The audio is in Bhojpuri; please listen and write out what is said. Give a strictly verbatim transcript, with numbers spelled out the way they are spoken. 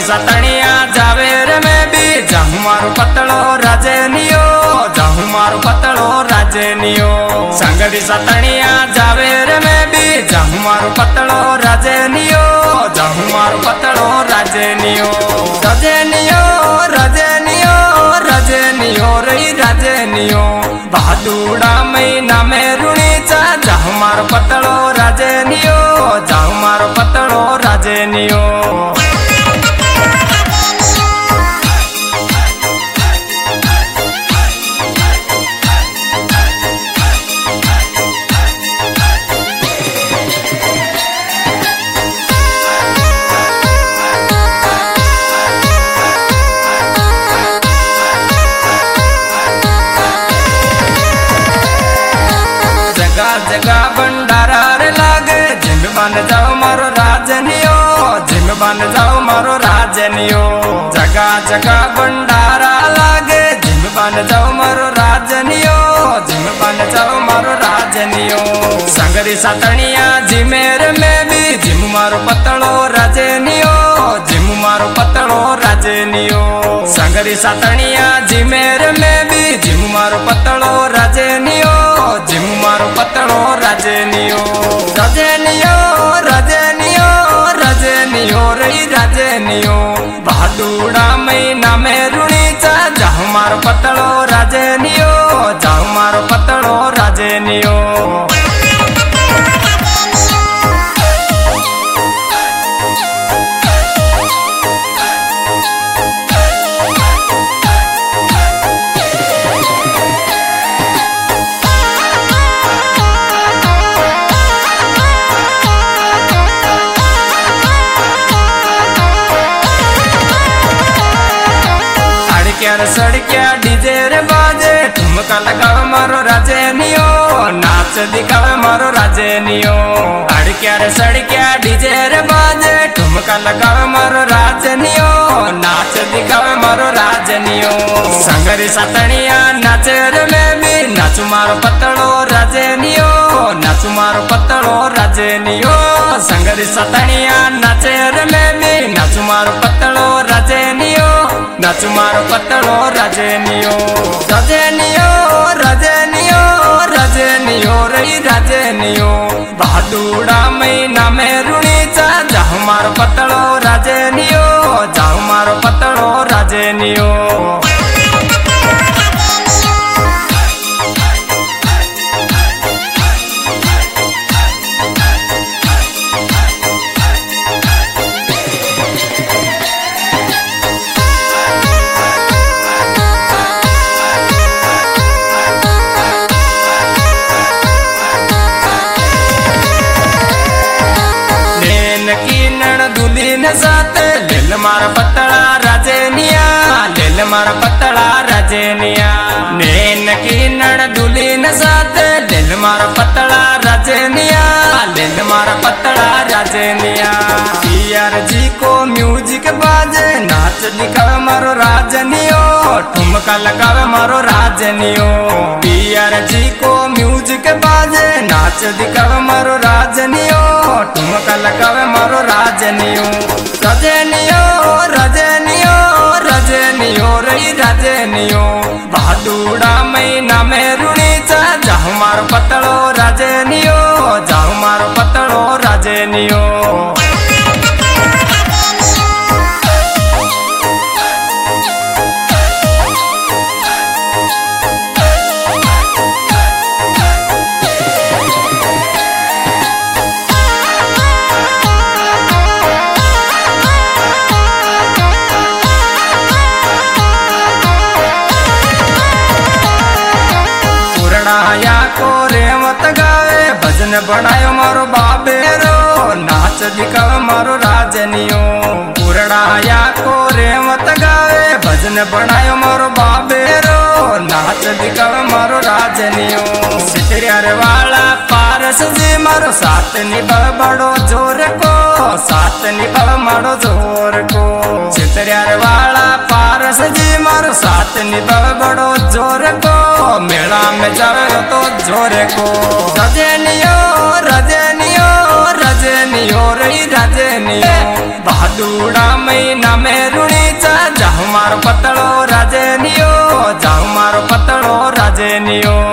सतणिया जावे रे मैं भी जाऊं मारो पतलो राजनियो जाऊं मारो पतलो राजनियो संगड़ी सतणिया जावे रे मैं भी जाऊं मारो पतलो राजनियो जाऊं मारो पतलो राजनियो राजनियो राजनियो राजनियो रही राजनियो बहादुरा महीना में रुणी चा जाऊं मारो पतलो राजनियो जाऊं मारो पतलो राजनियो जगा भंडारा रे लागे जिम बन जाओ मारो राजनियो जिम बन जाओ मारो राजनियो जगा जगा भंडारा लागे जिम बन जाओ मारो राजनियो जिम बन जाओ मारो राजनियो संगरी सतणिया जिमेर में भी जिम मारो पतलो राजनियो जिम मारो पतलो राजनियो संगरी सतणिया जिमेर में भी जिम मारो पतलो राजनियो जिम मारो पतलो राजनियो राजनियो राजनियो राजनियो रही राजनियो बहादुरा महीना में रुणी चा जाऊं मारो पतलो राजनियो जाऊं मारो पतलो राजनियो सड़किया डीजे रे बाजे ठुमका लगावे मारो राजनियो नाच दिखावे मारो राजनियो अड़किया रे सड़किया डीजे रे बाजे ठुमका लगावे मारो राजनियो नाच दिखावे मारो राजनियो संगरी सतणिया नाचे रे मैं भी नाचू मारो पतलो राजनियो नाचू मारो पतलो राजनियो संगरी सतणिया नाचे रे मैं भी नाचू मारो पतलो राजनियो नाचू मारो पतलो राजनियो राजनियो राजनियो राजनियो रही राजनियो बहादुरा महीना में रुणी चा जाऊं मारो पतलो राजनियो जाऊं मारो पतलो राजनियो दुल्हीन साथ लेल मारा पतला राजनिया लेल मारा पतला राजनिया नैन की नड़ दुल्हीन साथ लेल मारा पतला राजनिया लेल मारा पतला राजनिया पीआर जी को म्यूजिक बाजे नाच दिखावे मारो राजनियो ठुमका लगावे मारो राजनियो पीआर जी को म्यूजिक बाजे नाच दिखावे मारो राजनियो ठुमका लगावे मारो राजनियो राजनियो राजनियो राजनियो रही राजनियो बहादुरा महीना में रुणी चा जाऊं मारो पतलो राजनियो जाऊं मारो पतलो राजनियो या को रेवत गावे भजन बनायो मारो बाबेरो नाच दिखावे मारो राजनियो पुरड़ाया को रेवत गावे भजन बनायो मारो बाबेरो नाच दिखावे मारो राजनियो सितरियार वाला पारस जी मारो साथ निभाव बड़ो जोर को साथ निभाव मारो जोर को सितरियार वाला पारस जी मारो साथ निभाव बड़ो जोर को मेला में जावे तो जोर को राजनियो राजनियो राजनियो रही राजनियो बहादुरा महीना में जाऊं मारो पतलो राजनियो जाऊं मारो पतलो राजनियो।